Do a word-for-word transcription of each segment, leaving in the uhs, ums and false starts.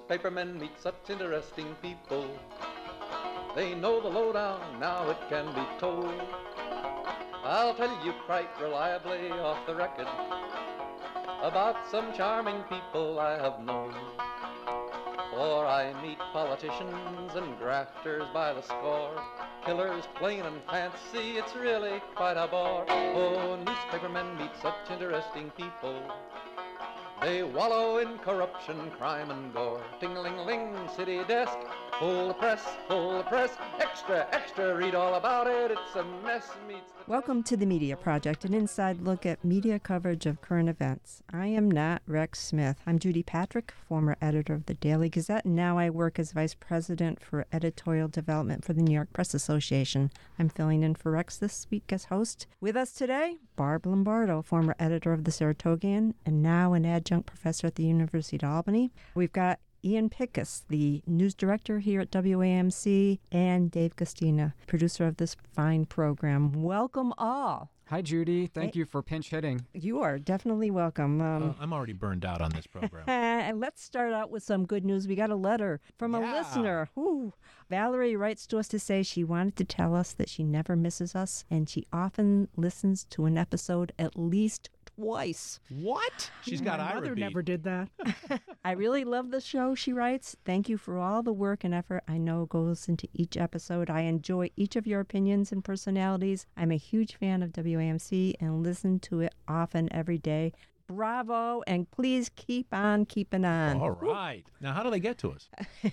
newspapermen meet such interesting people. They know the lowdown, now it can be told. I'll tell you quite reliably off the record about some charming people I have known. For I meet politicians and grafters by the score, killers plain and fancy, it's really quite a bore. Oh, newspapermen meet such interesting people. They wallow in corruption, crime and gore. Ting-a-ling-ling, city desk, full the press, full the press. Extra, extra, read all about it, it's a mess meets the... Welcome to The Media Project, an inside look at media coverage of current events. I am not Rex Smith. I'm Judy Patrick, former editor of the Daily Gazette, and now I work as vice president for editorial development for the New York Press Association. I'm filling in for Rex this week as host. With us today, Barb Lombardo, former editor of the Saratogian, and now an adjunct professor at the University of Albany. We've got Ian Pickus, the news director here at W A M C, and Dave Castina, producer of this fine program. Welcome all. Hi, Judy. Thank hey. you for pinch hitting. You are definitely welcome. Um, uh, I'm already burned out on this program. And let's start out with some good news. We got a letter from a yeah. listener. Ooh. Valerie writes to us to say she wanted to tell us that she never misses us, and she often listens to an episode at least twice. What? She's got My Ira mother beat. never did that. I really love the show, she writes. Thank you for all the work and effort I know goes into each episode. I enjoy each of your opinions and personalities. I'm a huge fan of W A M C and listen to it often every day. Bravo, and please keep on keeping on. All right. Woo. Now, how do they get to us?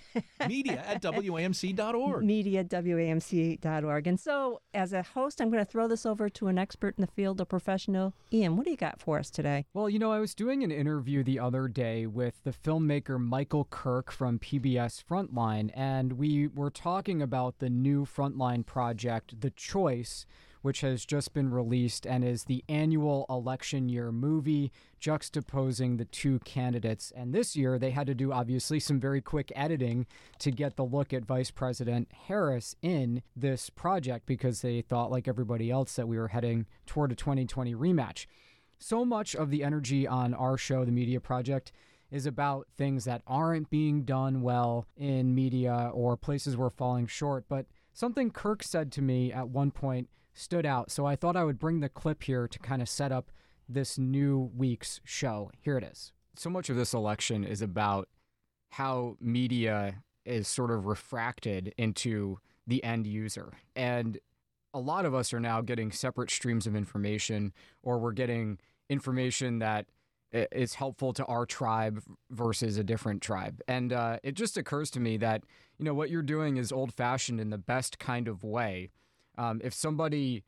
Media at W A M C dot org. Media at W A M C dot org. And so, as a host, I'm going to throw this over to an expert in the field, a professional. Ian, what do you got for us today? Well, you know, I was doing an interview the other day with the filmmaker Michael Kirk from P B S Frontline, and we were talking about the new Frontline project, The Choice, which has just been released and is the annual election year movie juxtaposing the two candidates. And this year, they had to do, obviously, some very quick editing to get the look at Vice President Harris in this project because they thought, like everybody else, that we were heading toward a twenty twenty rematch. So much of the energy on our show, The Media Project, is about things that aren't being done well in media or places we're falling short. But something Kirk said to me at one point stood out. So I thought I would bring the clip here to kind of set up this new week's show. Here it is. So much of this election is about how media is sort of refracted into the end user. And a lot of us are now getting separate streams of information, or we're getting information that is helpful to our tribe versus a different tribe. And uh, it just occurs to me that, you know, what you're doing is old-fashioned in the best kind of way. Um, if somebody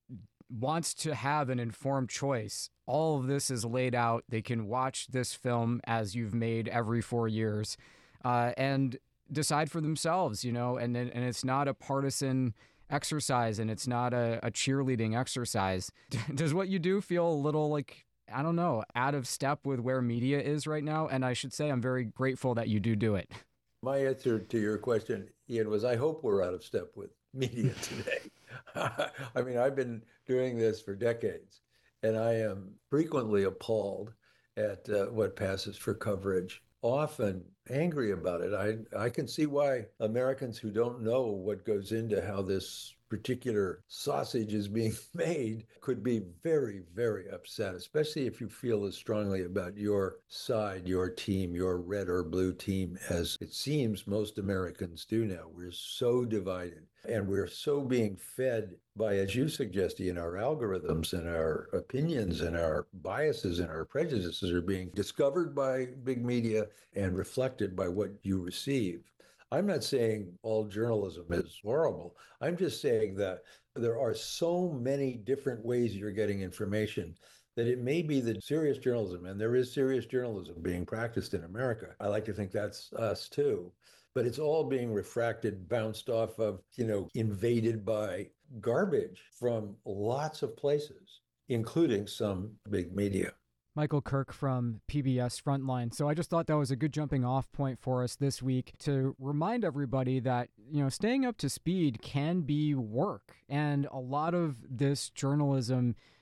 wants to have an informed choice, all of this is laid out. They can watch this film as you've made every four years uh, and decide for themselves, you know, and, and it's not a partisan exercise and it's not a, a cheerleading exercise. Does what you do feel a little like, I don't know, out of step with where media is right now? And I should say I'm very grateful that you do do it. My answer to your question, Ian, was I hope we're out of step with media today. I mean, I've been doing this for decades, and I am frequently appalled at uh, what passes for coverage, often angry about it. I, I can see why Americans who don't know what goes into how this particular sausage is being made could be very, very upset, especially if you feel as strongly about your side, your team, your red or blue team, as it seems most Americans do now. We're so divided, and we're so being fed by, as you suggest, Ian, our algorithms and our opinions and our biases and our prejudices are being discovered by big media and reflected by what you receive. I'm not saying all journalism is horrible. I'm just saying that there are so many different ways you're getting information that it may be that serious journalism, and there is serious journalism being practiced in America. I like to think that's us too, but it's all being refracted, bounced off of, you know, invaded by garbage from lots of places, including some big media. Michael Kirk from P B S Frontline. So I just thought that was a good jumping off point for us this week to remind everybody that, you know, staying up to speed can be work. And a lot of this journalism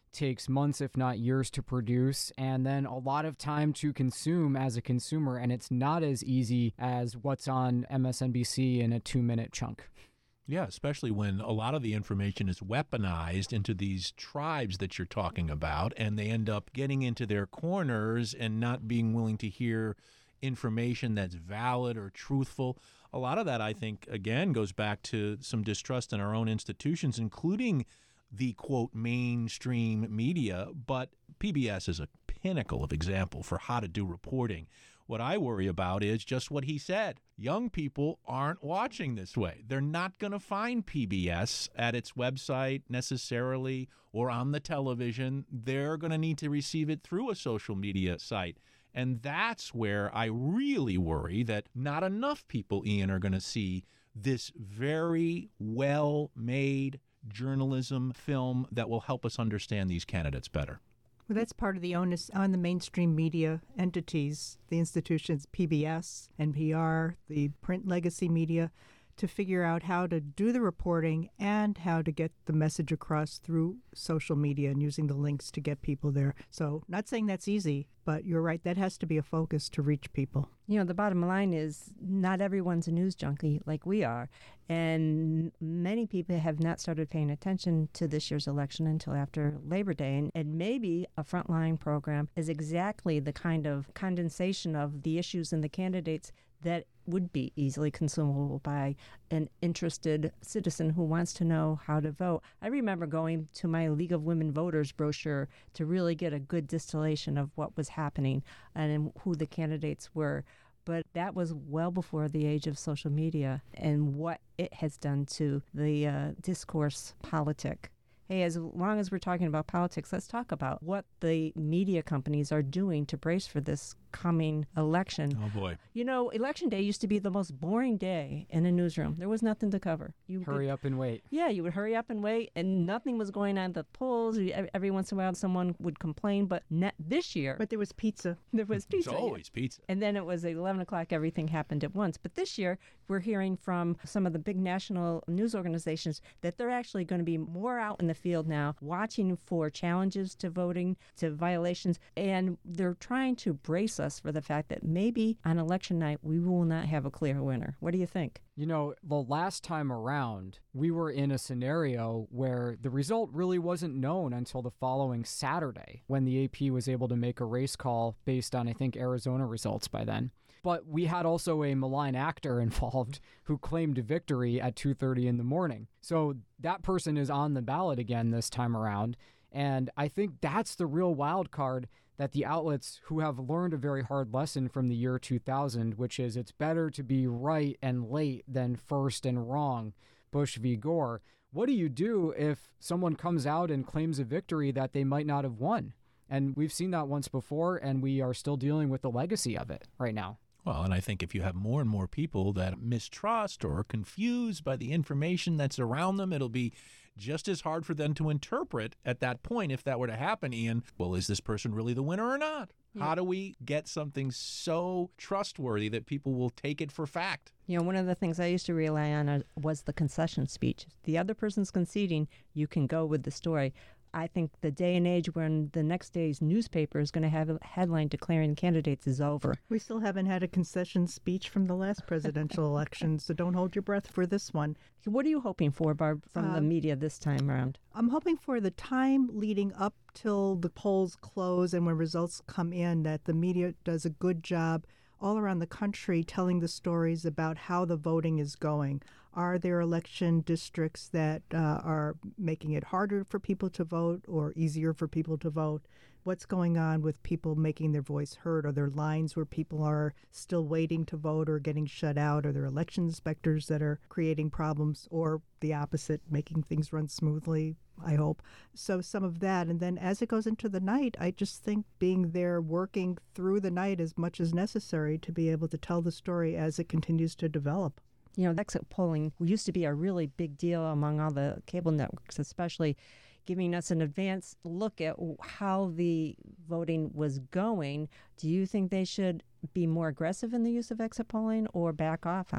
takes months, if not years, to produce, and then a lot of time to consume as a consumer, and it's not as easy as what's on M S N B C in a two-minute chunk. Yeah, especially when a lot of the information is weaponized into these tribes that you're talking about, and they end up getting into their corners and not being willing to hear information that's valid or truthful. A lot of that, I think, again, goes back to some distrust in our own institutions, including the, quote, mainstream media. But P B S is a pinnacle of example for how to do reporting. What I worry about is just what he said. Young people aren't watching this way. They're not going to find P B S at its website necessarily or on the television. They're going to need to receive it through a social media site. And that's where I really worry that not enough people, Ian, are going to see this very well-made journalism film that will help us understand these candidates better. Well, that's part of the onus on the mainstream media entities, the institutions, P B S, N P R, the print legacy media, to figure out how to do the reporting and how to get the message across through social media and using the links to get people there. So not saying that's easy, but you're right, that has to be a focus to reach people. You know, the bottom line is not everyone's a news junkie like we are. And many people have not started paying attention to this year's election until after Labor Day. And, and maybe a frontline program is exactly the kind of condensation of the issues and the candidates that would be easily consumable by an interested citizen who wants to know how to vote. I remember going to my League of Women Voters brochure to really get a good distillation of what was happening and who the candidates were. But that was well before the age of social media and what it has done to the uh, discourse politic. Hey, as long as we're talking about politics, let's talk about what the media companies are doing to brace for this coming election. Oh, boy. You know, election day used to be the most boring day in a newsroom. There was nothing to cover. You Hurry could, up and wait. Yeah, you would hurry up and wait, and nothing was going on at the polls. Every once in a while, someone would complain, but not this year. But there was pizza. There was pizza. It's always pizza. And then it was at eleven o'clock, everything happened at once. But this year, we're hearing from some of the big national news organizations that they're actually going to be more out in the field now, watching for challenges to voting, to violations, and they're trying to brace us for the fact that maybe on election night, we will not have a clear winner. What do you think? You know, the last time around, we were in a scenario where the result really wasn't known until the following Saturday, when the A P was able to make a race call based on, I think, Arizona results by then. But we had also a malign actor involved who claimed victory at two thirty in the morning. So that person is on the ballot again this time around. And I think that's the real wild card that the outlets who have learned a very hard lesson from the year two thousand, which is it's better to be right and late than first and wrong, Bush v. Gore. What do you do if someone comes out and claims a victory that they might not have won? And we've seen that once before, and we are still dealing with the legacy of it right now. Well, and I think if you have more and more people that mistrust or are confused by the information that's around them, it'll be just as hard for them to interpret at that point, if that were to happen, Ian. Well, is this person really the winner or not? Yeah. How do we get something so trustworthy that people will take it for fact? You know, one of the things I used to rely on was the concession speech. If the other person's conceding, you can go with the story. I think the day and age when the next day's newspaper is going to have a headline declaring candidates is over. We still haven't had a concession speech from the last presidential election, so don't hold your breath for this one. What are you hoping for, Barb, from uh, the media this time around? I'm hoping for the time leading up till the polls close and when results come in, that the media does a good job all around the country telling the stories about how the voting is going. Are there election districts that uh, are making it harder for people to vote or easier for people to vote? What's going on with people making their voice heard? Are there lines where people are still waiting to vote or getting shut out? Are there election inspectors that are creating problems, or the opposite, making things run smoothly, I hope? So some of that. And then as it goes into the night, I just think being there working through the night as much as necessary to be able to tell the story as it continues to develop. You know, exit polling used to be a really big deal among all the cable networks, especially giving us an advance look at how the voting was going. Do you think they should be more aggressive in the use of exit polling or back off on that?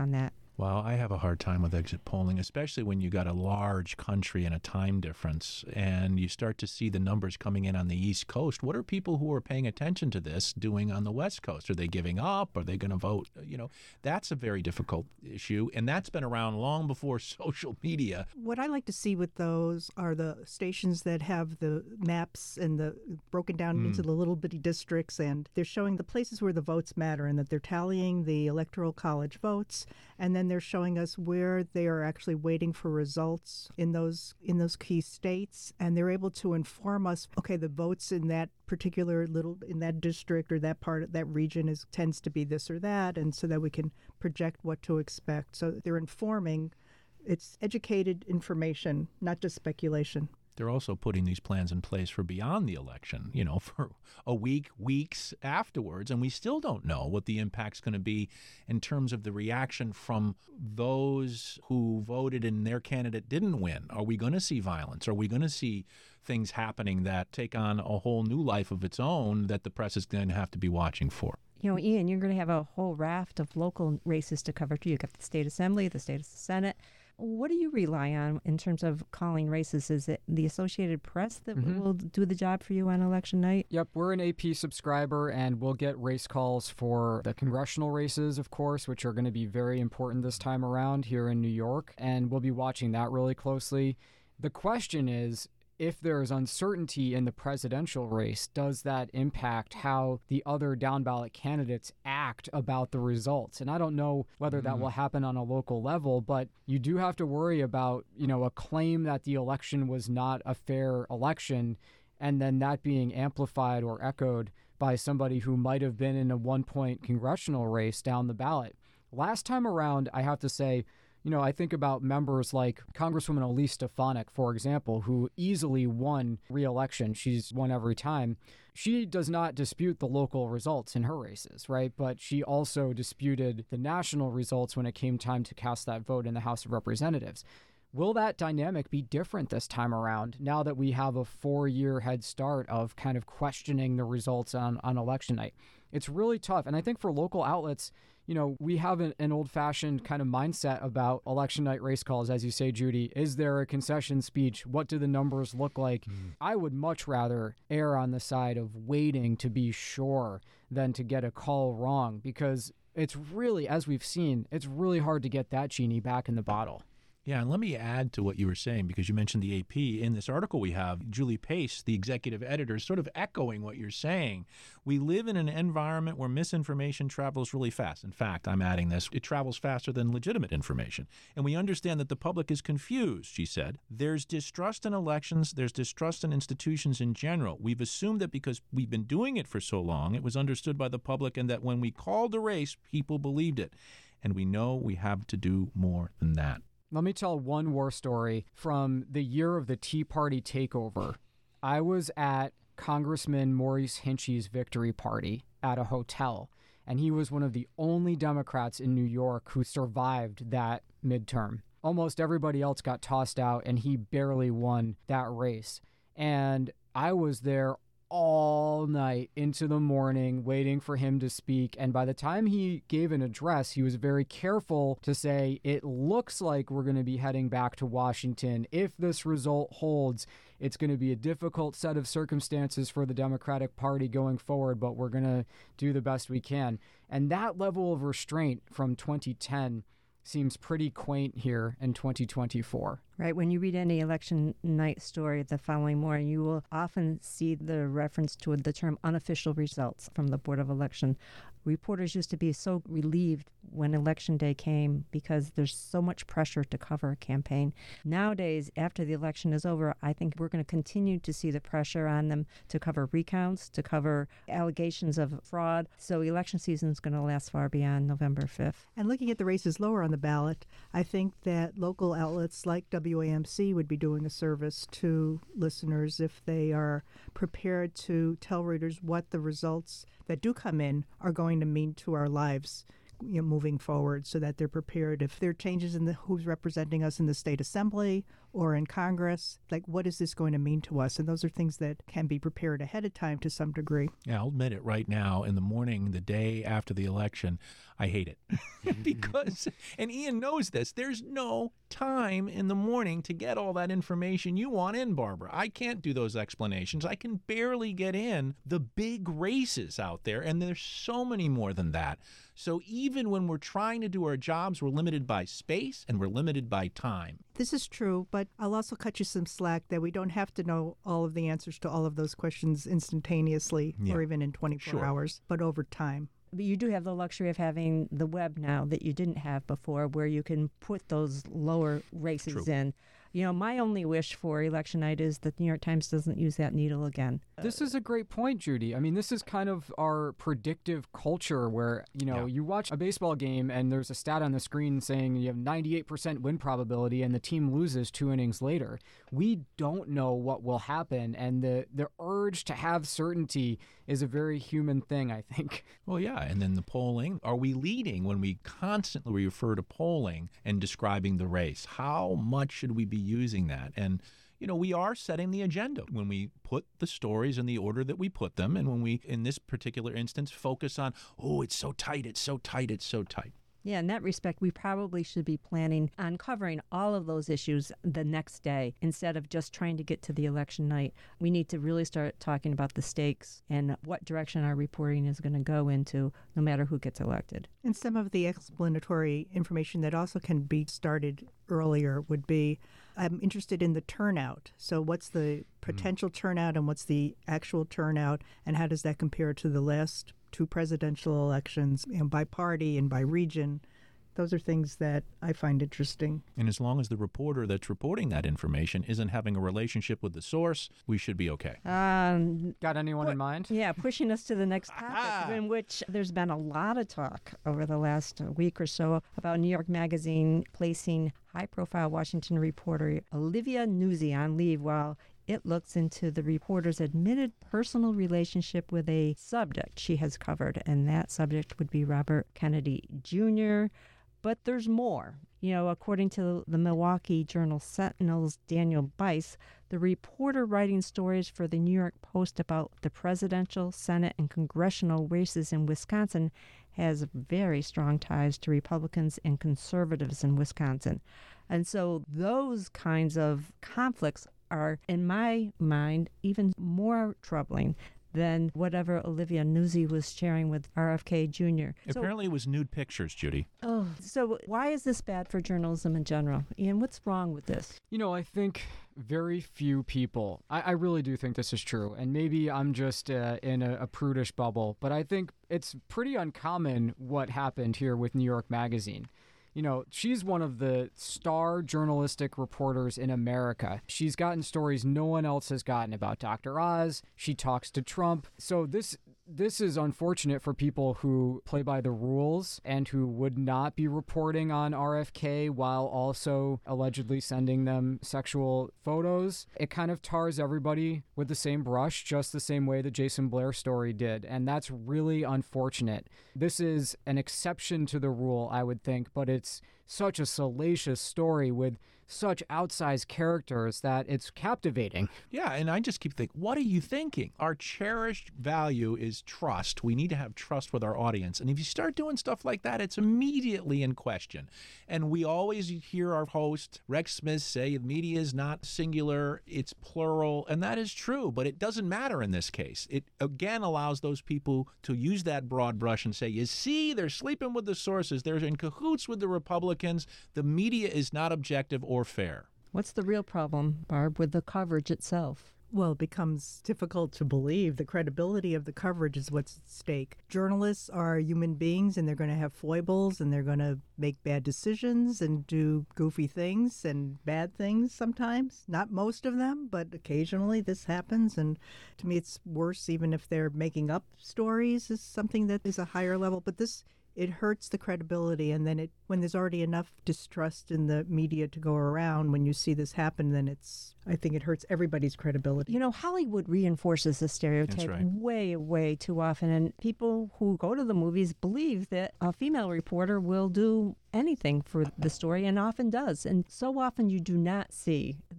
Well, I have a hard time with exit polling, especially when you got a large country and a time difference, and you start to see the numbers coming in on the East Coast. What are people who are paying attention to this doing on the West Coast? Are they giving up? Are they going to vote? You know, that's a very difficult issue, and that's been around long before social media. What I like to see with those are the stations that have the maps and the broken down mm. into the little bitty districts, and they're showing the places where the votes matter, and that they're tallying the Electoral College votes, and then they're showing us where they are actually waiting for results in those in those key states, and they're able to inform us, okay, the votes in that particular little in that district or that part of that region is tends to be this or that, and so that we can project what to expect. So they're informing. It's educated information, not just speculation. They're also putting these plans in place for beyond the election, you know, for a week, weeks afterwards. And we still don't know what the impact's going to be in terms of the reaction from those who voted and their candidate didn't win. Are we going to see violence? Are we going to see things happening that take on a whole new life of its own that the press is going to have to be watching for? You know, Ian, you're going to have a whole raft of local races to cover, too. You've got the state assembly, the state Senate. What do you rely on in terms of calling races? Is it the Associated Press that mm-hmm. will do the job for you on election night? Yep, we're an A P subscriber, and we'll get race calls for the congressional races, of course, which are going to be very important this time around here in New York, and we'll be watching that really closely. The question is, if there is uncertainty in the presidential race, does that impact how the other down-ballot candidates act about the results? And I don't know whether mm. that will happen on a local level, but you do have to worry about, you know, a claim that the election was not a fair election, and then that being amplified or echoed by somebody who might have been in a one-point congressional race down the ballot. Last time around, I have to say, you know, I think about members like Congresswoman Elise Stefanik, for example, who easily won re-election. She's won every time. She does not dispute the local results in her races, right? But she also disputed the national results when it came time to cast that vote in the House of Representatives. Will that dynamic be different this time around, now that we have a four-year head start of kind of questioning the results on, on election night? It's really tough. And I think for local outlets, you know, we have an, an old-fashioned kind of mindset about election night race calls, as you say, Judy. Is there a concession speech? What do the numbers look like? Mm. I would much rather err on the side of waiting to be sure than to get a call wrong, because it's really, as we've seen, it's really hard to get that genie back in the bottle. Yeah, and let me add to what you were saying, because you mentioned the A P. In this article we have, Julie Pace, the executive editor, is sort of echoing what you're saying. We live in an environment where misinformation travels really fast. In fact, I'm adding this, it travels faster than legitimate information. And we understand that the public is confused, she said. There's distrust in elections. There's distrust in institutions in general. We've assumed that because we've been doing it for so long, it was understood by the public, and that when we called a race, people believed it. And we know we have to do more than that. Let me tell one war story from the year of the Tea Party takeover. I was at Congressman Maurice Hinchey's victory party at a hotel, and he was one of the only Democrats in New York who survived that midterm. Almost everybody else got tossed out, and he barely won that race. And I was there all night into the morning waiting for him to speak, and by the time he gave an address, he was very careful to say, it looks like we're going to be heading back to Washington. If this result holds, it's going to be a difficult set of circumstances for the Democratic Party going forward, but we're going to do the best we can. And that level of restraint from twenty ten seems pretty quaint here in twenty twenty-four. Right. When you read any election night story the following morning, you will often see the reference to the term unofficial results from the Board of Election. Reporters used to be so relieved when election day came because there's so much pressure to cover a campaign. Nowadays, after the election is over, I think we're going to continue to see the pressure on them to cover recounts, to cover allegations of fraud. So election season is going to last far beyond November fifth. And looking at the races lower on the ballot, I think that local outlets like W A M C would be doing a service to listeners if they are prepared to tell readers what the results that do come in are going to mean to our lives, you know, moving forward, so that they're prepared if there are changes in the who's representing us in the state assembly or in Congress. Like, what is this going to mean to us? And those are things that can be prepared ahead of time to some degree. Yeah, I'll admit it right now. In the morning, the day after the election, I hate it. Because, and Ian knows this, there's no time in the morning to get all that information you want in, Barbara. I can't do those explanations. I can barely get in the big races out there, and there's so many more than that. So even when we're trying to do our jobs, we're limited by space and we're limited by time. This is true, but I'll also cut you some slack that we don't have to know all of the answers to all of those questions instantaneously Yeah. or even in twenty-four Sure. hours, but over time. But you do have the luxury of having the web now that you didn't have before, where you can put those lower races True. in. You know, my only wish for election night is that the New York Times doesn't use that needle again. This is a great point, Judy. I mean, this is kind of our predictive culture where, you know, Yeah. you watch a baseball game and there's a stat on the screen saying you have ninety-eight percent win probability and the team loses two innings later. We don't know what will happen, and the, the urge to have certainty is a very human thing, I think. Well, yeah, and then the polling. Are we leading when we constantly refer to polling and describing the race? How much should we be using that? And, you know, we are setting the agenda when we put the stories in the order that we put them, and when we, in this particular instance, focus on, oh, it's so tight, it's so tight, it's so tight. Yeah, in that respect, we probably should be planning on covering all of those issues the next day instead of just trying to get to the election night. We need to really start talking about the stakes and what direction our reporting is going to go into, no matter who gets elected. And some of the explanatory information that also can be started earlier would be, I'm interested in the turnout. So what's the potential mm. turnout and what's the actual turnout, and how does that compare to the last two presidential elections, and by party and by region? Those are things that I find interesting. And as long as the reporter that's reporting that information isn't having a relationship with the source, we should be okay. Um, Got anyone what, in mind? Yeah, pushing us to the next topic, in which there's been a lot of talk over the last week or so about New York Magazine placing high-profile Washington reporter Olivia Nuzzi on leave while it looks into the reporter's admitted personal relationship with a subject she has covered, and that subject would be Robert Kennedy Junior But there's more. You know, according to the Milwaukee Journal Sentinel's Daniel Bice, the reporter writing stories for the New York Post about the presidential, Senate, and congressional races in Wisconsin has very strong ties to Republicans and conservatives in Wisconsin. And so those kinds of conflicts are, in my mind, even more troubling than whatever Olivia Nuzzi was sharing with R F K Junior Apparently it was nude pictures, Judy. Oh, so why is this bad for journalism in general? Ian, what's wrong with this? You know, I think very few people, I, I really do think this is true, and maybe I'm just uh, in a, a prudish bubble, but I think it's pretty uncommon what happened here with New York Magazine. You know, she's one of the star journalistic reporters in America. She's gotten stories no one else has gotten about Doctor Oz. She talks to Trump. So this this is unfortunate for people who play by the rules and who would not be reporting on R F K while also allegedly sending them sexual photos. It kind of tars everybody with the same brush, just the same way the Jason Blair story did. And that's really unfortunate. This is an exception to the rule, I would think, but it's such a salacious story with such outsized characters that it's captivating. Yeah, and I just keep thinking, what are you thinking? Our cherished value is trust. We need to have trust with our audience. And if you start doing stuff like that, it's immediately in question. And we always hear our host, Rex Smith, say the media is not singular, it's plural. And that is true, but it doesn't matter in this case. It, again, allows those people to use that broad brush and say, you see, they're sleeping with the sources. They're in cahoots with the Republicans. The media is not objective or fair. What's the real problem, Barb, with the coverage itself? Well, it becomes difficult to believe. The credibility of the coverage is what's at stake. Journalists are human beings, and they're going to have foibles, and they're going to make bad decisions and do goofy things and bad things sometimes. Not most of them, but occasionally this happens. And to me, it's worse even if they're making up stories is something that is a higher level. But this it hurts the credibility, and then it when there's already enough distrust in the media to go around, when you see this happen, then it's I think it hurts everybody's credibility. You know, Hollywood reinforces the stereotype right. way, way too often, and people who go to the movies believe that a female reporter will do anything for the story, and often does. And so often you do not see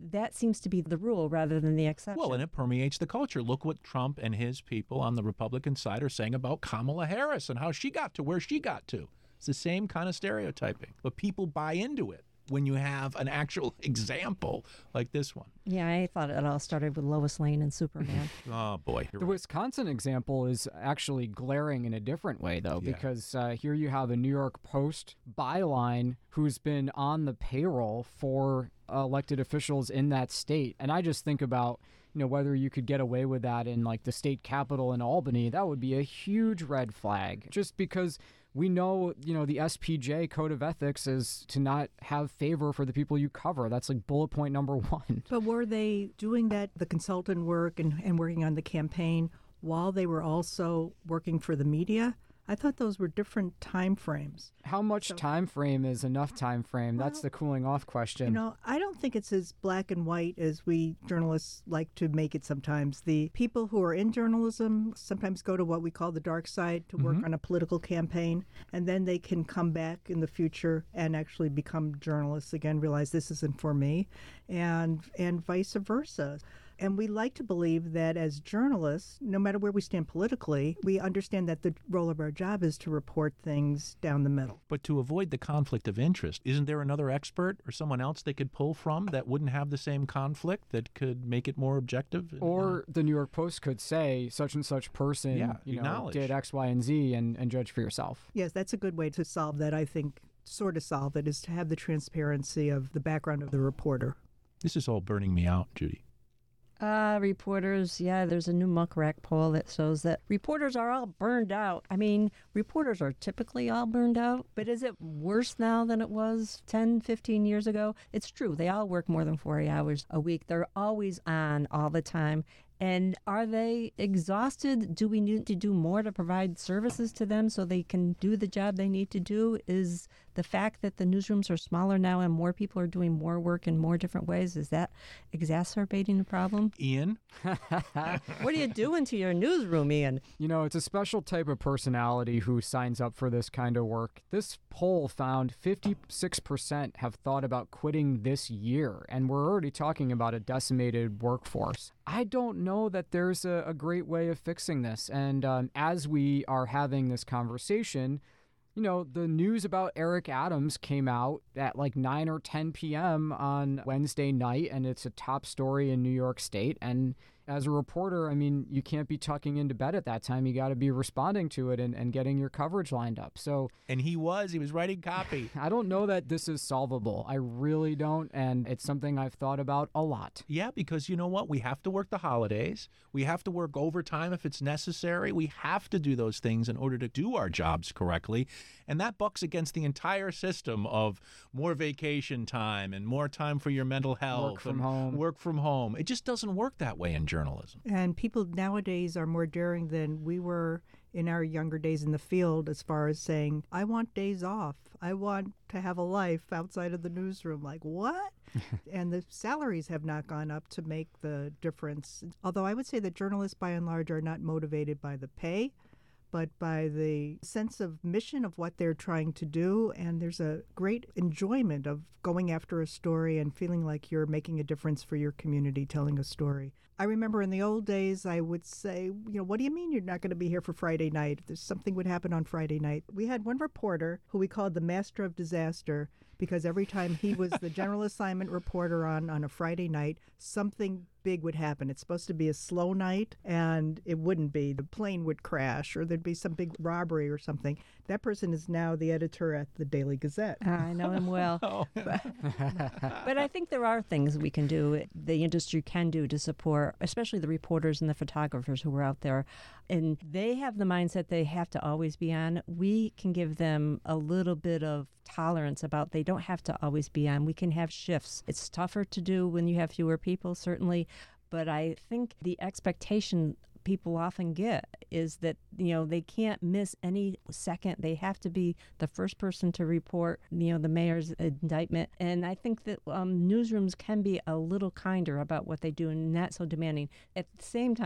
that seems to be the rule rather than the exception. Well, and it permeates the culture. Look what Trump and his people on the Republican side are saying about Kamala Harris and how she got to where she got to. It's the same kind of stereotyping, but people buy into it when you have an actual example like this one. Yeah, I thought it all started with Lois Lane and Superman. Oh, boy. The Wisconsin example is actually glaring in a different way, though, Yeah. because uh, here you have a New York Post byline who's been on the payroll for elected officials in that state. And I just think about, you know, whether you could get away with that in like the state capitol in Albany. That would be a huge red flag, just because we know, you know, the S P J code of ethics is to not have favor for the people you cover. That's like bullet point number one. But were they doing that, the consultant work and, and working on the campaign, while they were also working for the media? I thought those were different time frames. How much So- time frame is enough time frame? That's Well, the cooling off question. You know, I don't think it's as black and white as we journalists like to make it sometimes. The people who are in journalism sometimes go to what we call the dark side to work on a political campaign, and then they can come back in the future and actually become journalists again, realize this isn't for me, and and vice versa. And we like to believe that as journalists, no matter where we stand politically, we understand that the role of our job is to report things down the middle. But to avoid the conflict of interest, isn't there another expert or someone else they could pull from that wouldn't have the same conflict, that could make it more objective? And, Or the New York Post could say such and such person, Yeah, you know, acknowledge. did X, Y, and Z, and, and judge for yourself. Yes, that's a good way to solve that, I think, sort of solve it, is to have the transparency of the background of the reporter. this is all burning me out, Judy. Uh, reporters, yeah, there's a new Muckrack poll that shows that reporters are all burned out. I mean, reporters are typically all burned out, but is it worse now than it was ten, fifteen years ago? It's true. They all work more than forty hours a week. They're always on all the time. And are they exhausted? Do we need to do more to provide services to them so they can do the job they need to do? Is the fact that the newsrooms are smaller now and more people are doing more work in more different ways, is that exacerbating the problem? Ian? What are you doing to your newsroom, Ian? You know, it's a special type of personality who signs up for this kind of work. This poll found fifty-six percent have thought about quitting this year, and we're already talking about a decimated workforce. I don't know that there's a, a great way of fixing this. And um, as we are having this conversation, you know, the news about Eric Adams came out at like nine or ten p.m. on Wednesday night, and it's a top story in New York State. And as a reporter, I mean, you can't be tucking into bed at that time. You got to be responding to it and, and getting your coverage lined up. So And he was. He was writing copy. I don't know that this is solvable. I really don't. And it's something I've thought about a lot. Yeah, because you know what? We have to work the holidays. We have to work overtime if it's necessary. We have to do those things in order to do our jobs correctly. And that bucks against the entire system of more vacation time and more time for your mental health. Work from and home. Work from home. It just doesn't work that way in journalism. And people nowadays are more daring than we were in our younger days in the field, as far as saying, I want days off. I want to have a life outside of the newsroom. Like, what? And the salaries have not gone up to make the difference. Although I would say that journalists, by and large, are not motivated by the pay, but by the sense of mission of what they're trying to do. And there's a great enjoyment of going after a story and feeling like you're making a difference for your community, telling a story. I remember in the old days, I would say, you know, what do you mean you're not going to be here for Friday night? If there's something would happen on Friday night. We had one reporter who we called the Master of Disaster, because every time he was the general assignment reporter on, on a Friday night, something big would happen. It's supposed to be a slow night, and it wouldn't be. The plane would crash, or there'd be some big robbery or something. That person is now the editor at the Daily Gazette. I know him well. Oh. But I think there are things we can do, the industry can do to support, especially the reporters and the photographers who are out there. And they have the mindset they have to always be on. We can give them a little bit of tolerance about they don't have to always be on. We can have shifts. It's tougher to do when you have fewer people, certainly. But I think the expectation people often get is that, you know, they can't miss any second. They have to be the first person to report, you know, the mayor's indictment. And I think that um, newsrooms can be a little kinder about what they do and not so demanding. At the same time,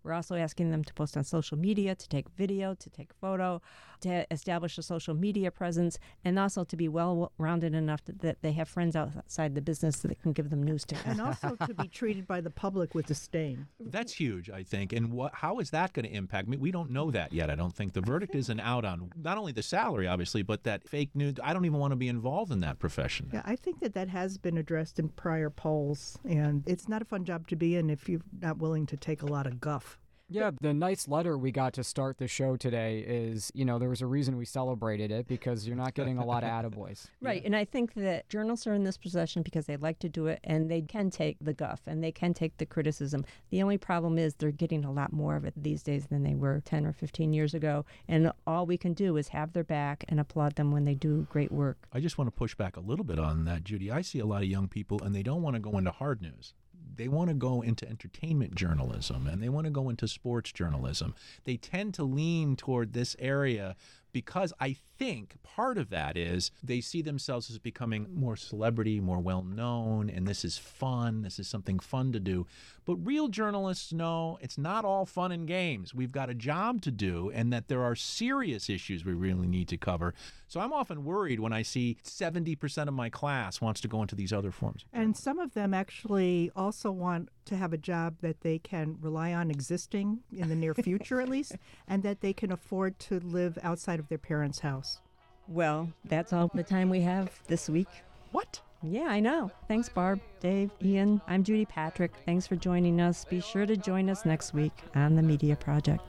We're also asking them to post on social media, to take video, to take photo, to establish a social media presence, and also to be well-rounded enough to, that they have friends outside the business that can give them news to. And also to be treated by the public with disdain. That's huge, I think. And what? How is that going to impact me? We don't know that yet. I don't think the verdict isn't out on not only the salary, obviously, but that fake news. I don't even want to be involved in that profession. Yeah, I think that that has been addressed in prior polls, and it's not a fun job to be in if you're not willing to take a lot of guff. Yeah, the nice letter we got to start the show today is, you know, there was a reason we celebrated it because you're not getting a lot of attaboys. Right, Yeah. and I think that journalists are in this position because they like to do it and they can take the guff and they can take the criticism. The only problem is they're getting a lot more of it these days than they were ten or fifteen years ago, and all we can do is have their back and applaud them when they do great work. I just want to push back a little bit on that, Judy. I see a lot of young people, and they don't want to go into hard news. They want to go into entertainment journalism, and they want to go into sports journalism. They tend to lean toward this area because I think part of that is they see themselves as becoming more celebrity, more well-known, and this is fun. This is something fun to do. But real journalists know it's not all fun and games. We've got a job to do, and that there are serious issues we really need to cover. So I'm often worried when I see seventy percent of my class wants to go into these other forms. And some of them actually also want to have a job that they can rely on existing in the near future at least, and that they can afford to live outside of their parents' house. Well, that's all the time we have this week. What? Yeah, I know. Thanks, Barb, Dave, Ian. I'm Judy Patrick. Thanks for joining us. Be sure to join us next week on The Media Project.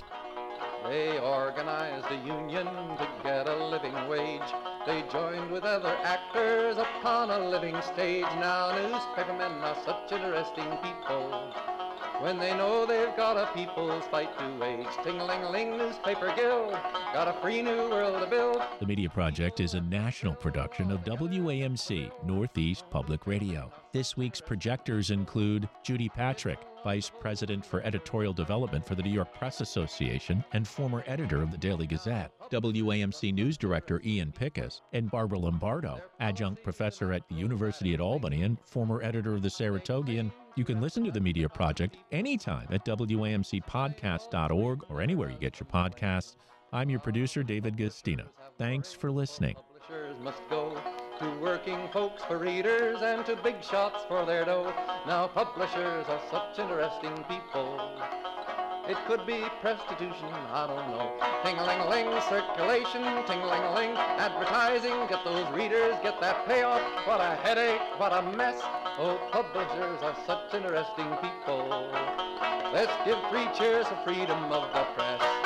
They organized a union to get a living wage. They joined with other actors upon a living stage. Now newspapermen are such interesting people. When they know they've got a people's fight to wage. Ting-a-ling-a-ling, newspaper guild, got a free new world to build. The Media Project is a national production of W A M C, Northeast Public Radio. This week's projectors include Judy Patrick, Vice President for Editorial Development for the New York Press Association and former editor of the Daily Gazette, W A M C News Director Ian Pickus, and Barbara Lombardo, Adjunct Professor at the University at Albany and former editor of the Saratogian. You can listen to The Media Project anytime at W A M C podcast dot org or anywhere you get your podcasts. I'm your producer, David Gastina. Thanks for listening. Publishers must go to working folks for readers and to big shots for their dough. Now publishers are such interesting people. It could be prostitution, I don't know. Ting-a-ling-a-ling, circulation, ting-a-ling-a-ling, advertising, get those readers, get that payoff. What a headache, what a mess. Oh, publishers are such interesting people. Let's give three cheers for freedom of the press.